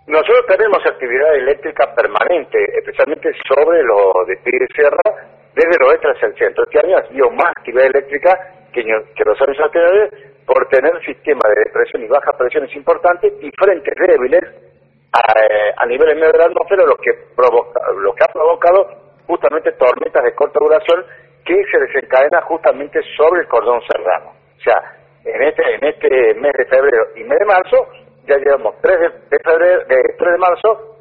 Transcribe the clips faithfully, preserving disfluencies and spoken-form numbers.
Nosotros tenemos actividad eléctrica permanente, especialmente sobre lo de Tigre y Sierra, desde el oeste hacia el centro. Este año ha habido más actividad eléctrica que, que los años anteriores por tener sistemas de depresión y bajas presiones importantes y frentes débiles a, a niveles medio de la atmósfera, lo que, provoca, lo que ha provocado justamente tormentas de corta duración que se desencadena justamente sobre el cordón serrano. O sea, en este, en este mes de febrero y mes de marzo, ya llevamos tres de, de febrero, de tres de marzo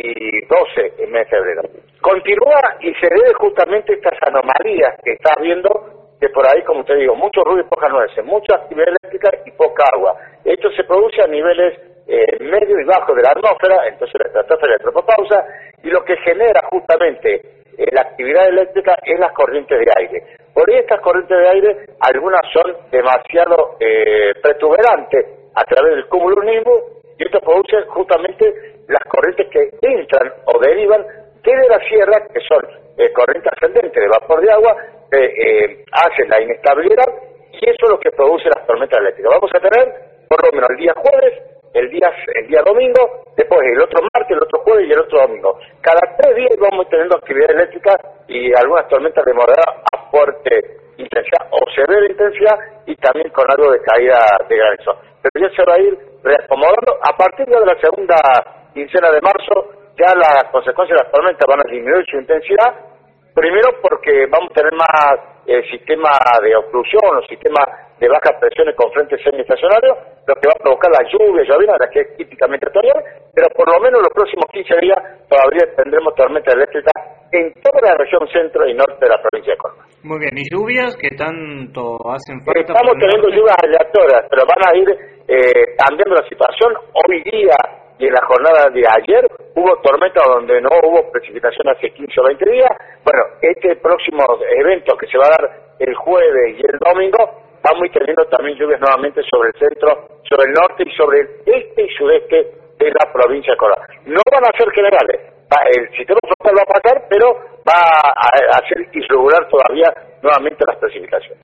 y doce en mes de febrero. Continúa y se debe justamente a estas anomalías que está habiendo, que por ahí, como te digo, mucho ruido y pocas nueces, mucha actividad eléctrica y poca agua. Esto se produce a niveles eh, medio y bajos de la atmósfera, entonces la estratosfera de tropopausa, y lo que genera justamente eh, la actividad eléctrica es las corrientes de aire. Por ahí estas corrientes de aire, algunas son demasiado eh, protuberantes a través del cúmulo nimbo, y esto produce justamente las corrientes que entran o derivan desde la sierra, que son eh, corrientes ascendentes de vapor de agua, que eh, hacen la inestabilidad, y eso es lo que produce las tormentas eléctricas. Vamos a tener por lo menos el día jueves, el día el día domingo, después el otro martes, el otro jueves y el otro domingo. Cada tres días vamos teniendo actividad eléctrica y algunas tormentas de moderada a fuerte intensidad o severa intensidad, y también con algo de caída de granizo. Pero ya se va a ir reacomodando. A partir de la segunda quincena de marzo, ya las consecuencias de las tormentas van a disminuir su intensidad, primero porque vamos a tener más el eh, sistema de obstrucción o sistema de bajas presiones con frentes semiestacionarios, lo que va a provocar la lluvia, llovina, la que es típicamente otoñal, pero por lo menos los próximos quince días todavía tendremos tormentas eléctricas en toda la región centro y norte de la provincia de Córdoba. Muy bien, ¿y lluvias que tanto hacen falta? Estamos teniendo lluvias aleatorias, pero van a ir eh, cambiando la situación. Hoy día y en la jornada de ayer hubo tormentas donde no hubo precipitación hace quince o veinte días. Bueno, este próximo evento que se va a dar el jueves y el domingo, vamos a ir teniendo también lluvias nuevamente sobre el centro, sobre el norte y sobre el este y sudeste de la provincia de Córdoba. No van a ser generales, el sistema frontal va a pasar, pero va a hacer irregular todavía nuevamente las precipitaciones.